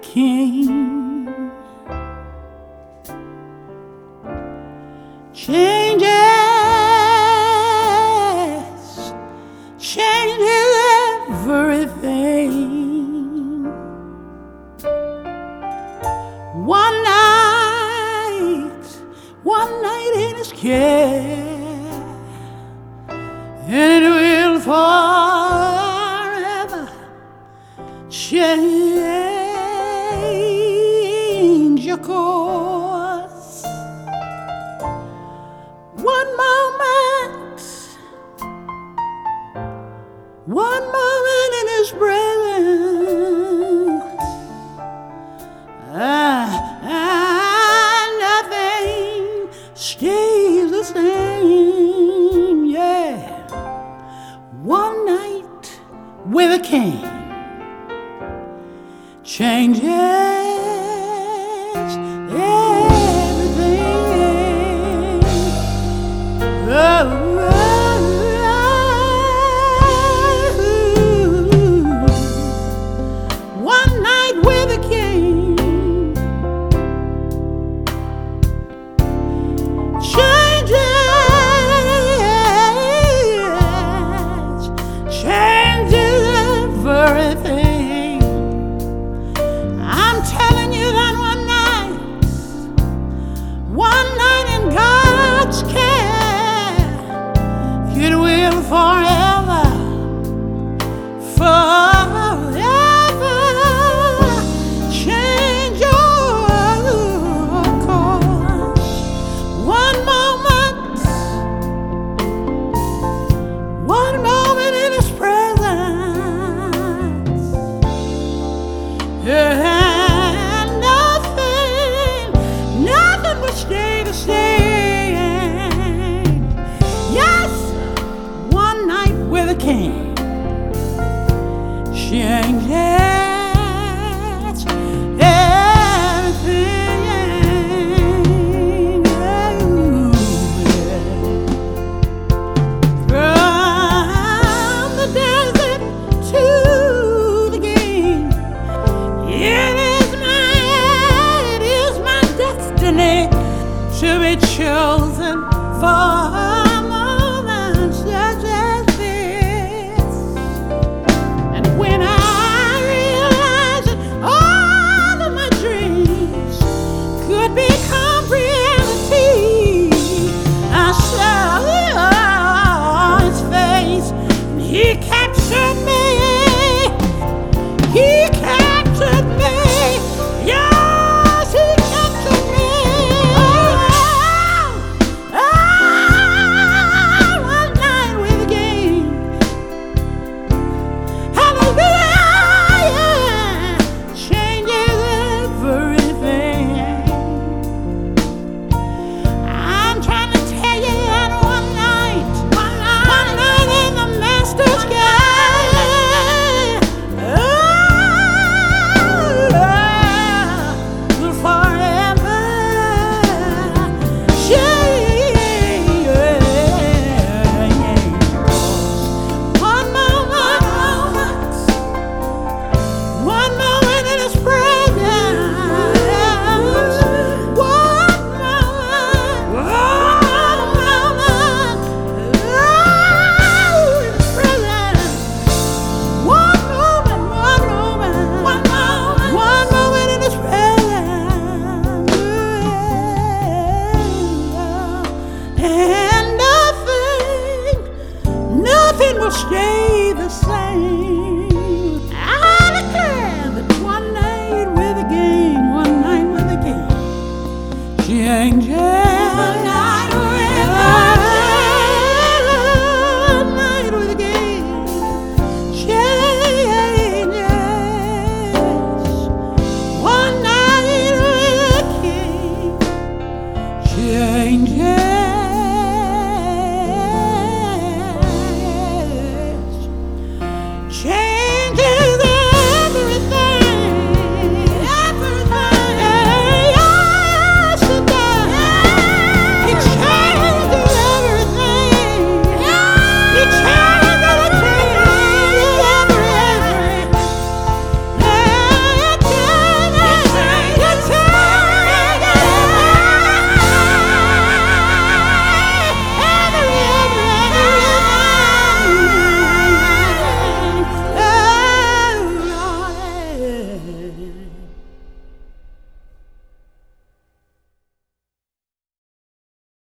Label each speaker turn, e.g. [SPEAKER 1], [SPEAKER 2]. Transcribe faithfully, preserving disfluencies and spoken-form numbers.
[SPEAKER 1] king changes, changes everything. One night, one night in his care, and it will forever change your course. One moment, one moment in his presence, ah, ah, nothing stays the same, yeah. One night with a king changes everything. Oh, oh, oh. One night with a king changes, changes everything. I'm telling you that one night, one night in God's care, it will forever, forever change your course. One moment, one moment in His presence, yeah. Stay the same. Yes, one night with a king changes everything. From the desert to the game, it is my, it is my destiny to be chosen for moments such as this. And when I realized that all of my dreams could become reality, I saw His face and He captured me. He captured me. Yes, He captured me. Will stay the same. I declare that one night with a game, one night with a game changes. One night with a, one night with a game changes. One night with a king changes. Change.